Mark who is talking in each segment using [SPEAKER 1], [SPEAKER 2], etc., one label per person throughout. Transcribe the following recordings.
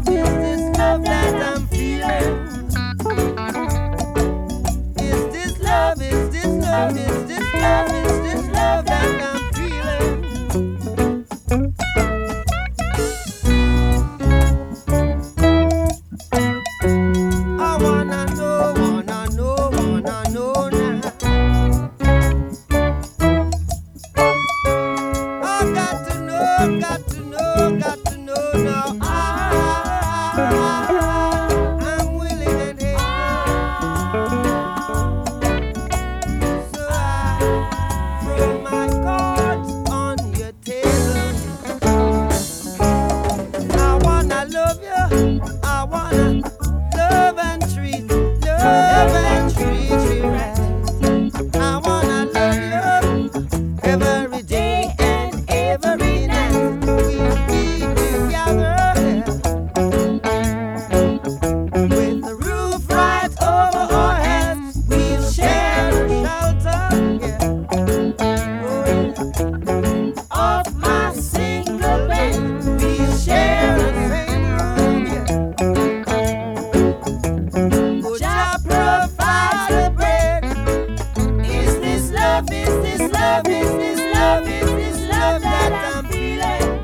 [SPEAKER 1] this love that I'm feeling? Is this love, is this love, is this love, is this love that I'm feeling? I wanna know, wanna know, wanna know now. I got to know, got to know, got to know now. I'm willing and able. So I throw my cards on your table. I wanna love you. I wanna love and treat you right. I wanna love you every day and every night. We'll be together with the roof right over our heads. We'll share a shelter, yeah. Oh, yeah. Off my single bed, we'll share the same room, yeah. Would I provide the bread? Is this love? Is this love? Is this love? Is this love that I'm feeling?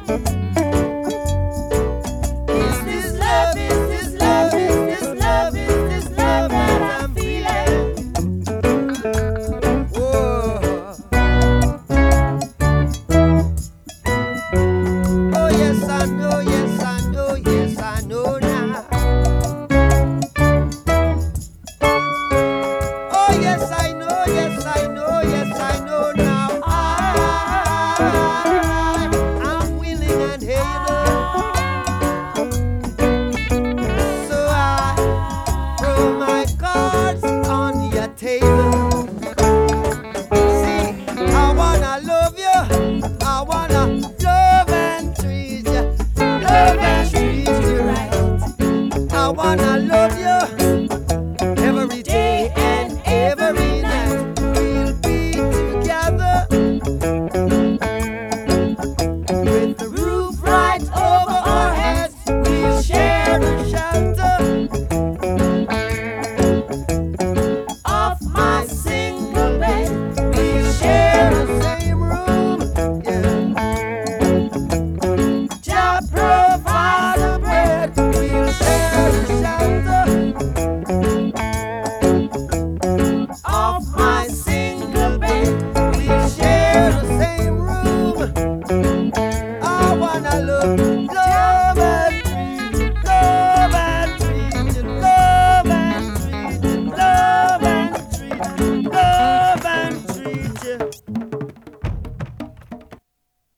[SPEAKER 1] Is this love? Is this love? Is this love? Is this love that I'm feeling? Whoa. Oh yes I know, yes I know, yes I know now. Oh yes I know, yes I know, yes I know now. I'm willing and able. So I throw my cards on your table. See, I wanna love you. I wanna love and treat you. Love and treat you right. I wanna